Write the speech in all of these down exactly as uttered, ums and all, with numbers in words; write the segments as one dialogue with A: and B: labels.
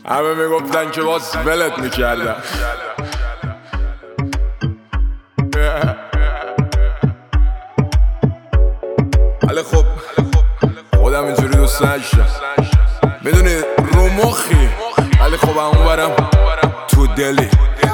A: همه میگفتن که باز ولت میکردن. ولی خب خودم اینجوری دوست نداشتم، میدونی رو مخی، ولی خب همون برم تو دلی.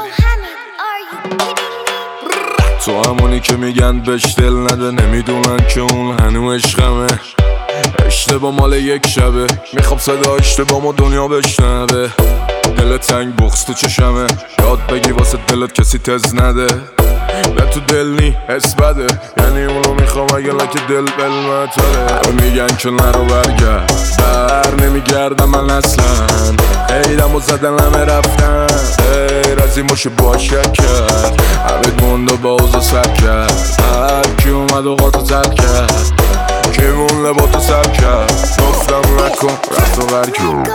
A: تو همونی که میگن بهش دل نده، نمیدونن که اون هنو عشقمه. اشتباه مال یک شبه، میخوام صدا اشتباه دنیا بشنوه. دل تنگ بغض تو چشمه، یاد بگی واسه دلت کسی تز نده. نه تو دل نی حس بده، یعنی اونو میخوام اگه لکه دل بلمتره. همه میگن که نرو برگرد، بر نمیگردم من اصلا. ایدم و زدن همه رفتن، غیر از این باشه باشک کرد. همه موند و باز سر کرد، هر کی اومد و قاطو زد کرد. کی مون لباتو سر کرد، گفتم نکن رفت و برکن.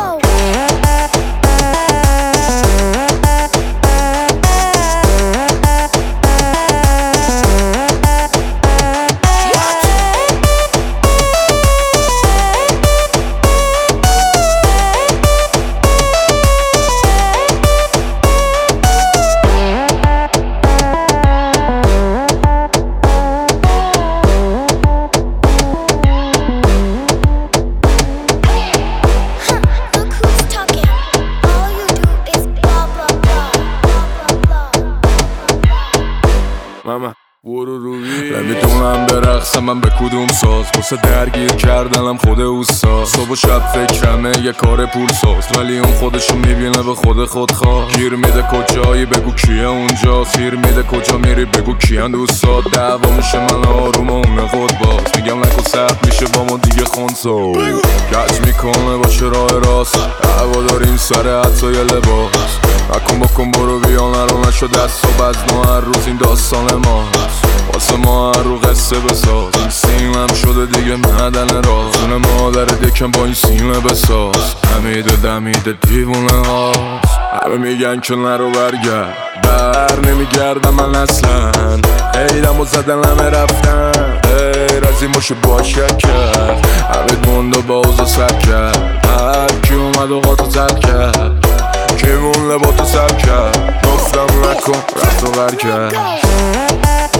A: ماما برو روی نمیدونم برقصم من به کدوم ساز، واسه درگیر کردنم خود اوستا. صبح و شب فکرمه یه کار پول ساز، ولی اون خودشو میبینه به خود خود خواه. گیر میده کجایی بگو کیه اونجا، سیر میده کجا میری بگو کیان دوستات. دعوا میشه من آروم و اون خود باز، میگم نکن سخت میشه با ما دیگه خونسا. کج میکنه باشه راه راست، هوا داریم سر حتی یه لباس. نکن بکن برو بیا نرو نشو دست و بزن، هر روز این داستان ماست. واسه ما هر رو قصه بساز، این سیمم شده دیگه معدن راز. اون مادر دکم با این سیمه بساز، همیده دمیده دیوونه هاست. همه میگن که نرو برگرد، بر نمیگردم من اصلا. ایدم و زدن همه رفتن، غیر از این باشه باشک کرد. همه موند و باز سر کرد، هر کی اومد و قاطو زد کرد. کی مون لباتو سر کرد، گفتم نکن رفت و برکرد.